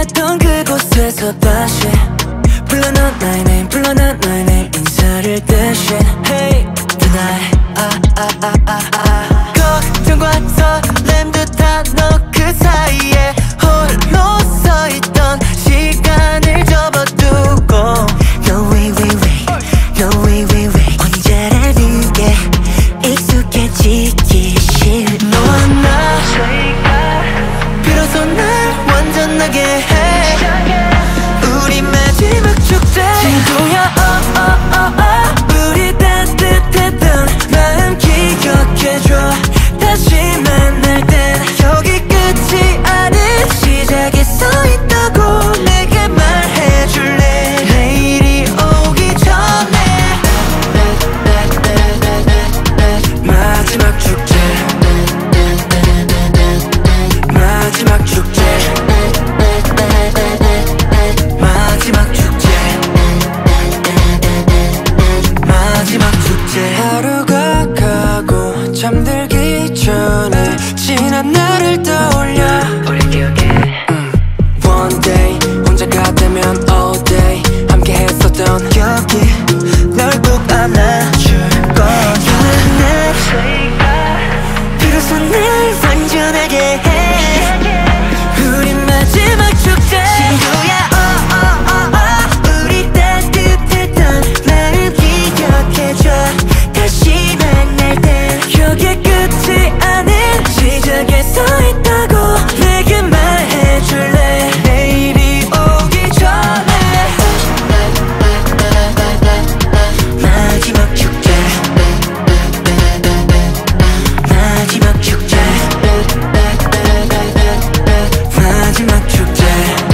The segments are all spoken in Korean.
만났던 그곳에서 다시 불러넌 나의 name, 불러넌 나의 name, 인사를 대신 Hey tonight 걱정과 설렘 듯한 너 그 사이에 홀로 서있던 시간을 접어두고 No way way way, no way way way, 혼자라는 게 익숙해지기 싫어. 너와 나 비로소 날 완전하게 해. 우리 마지막 축제 친구야 우리 따뜻했던 마음 기억해줘. 다시 만날 땐 여기 끝이 아닌 시작에 서있다고 내게 말해줄래. 내일이 오기 전에 마지막 축제 마지막 축제 마지막 축제 마지막 축제. 하루가 가고 잠들기 전에 지난 날을 떠올려 우리 기억해. One day 혼자가 되면 all day 함께 했었던 기억이 널 꼭 안아줄 거야. 비로소 날 완전하게 해. 우리 마지막 축제 친구야 우리 따뜻했던 마음 기억해줘. 다시 만날 땐 여기 끝이 아닌 시작에 서있다고 내게 말해줄래. 내일이 오기 전에 마지막 축제 마지막 축제 마지막 축제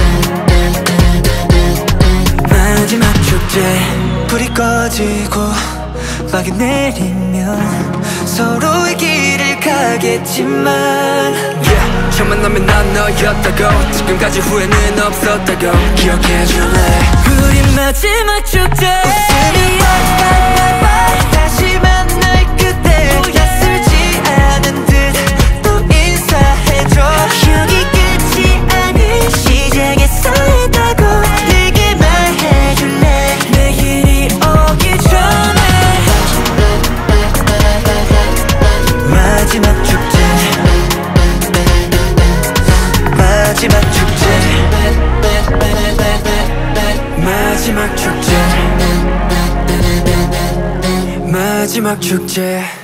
마지막 축제. 불이 꺼지고 막이 내리면 서로의 길을 가겠지만 처음 만나면 난 너였다고 지금까지 후회는 없었다고 기억해줄래. 우리 마지막 축제 웃음이 다시 만날 그때 낯설지 않은 듯 또 인사해줘. 여기 끝이 아닌 시작에 서있다고 내게 말해줄래. 내일이 오기 전에 마지막 축제 마지막 축제 마지막 축제 마지막 축제.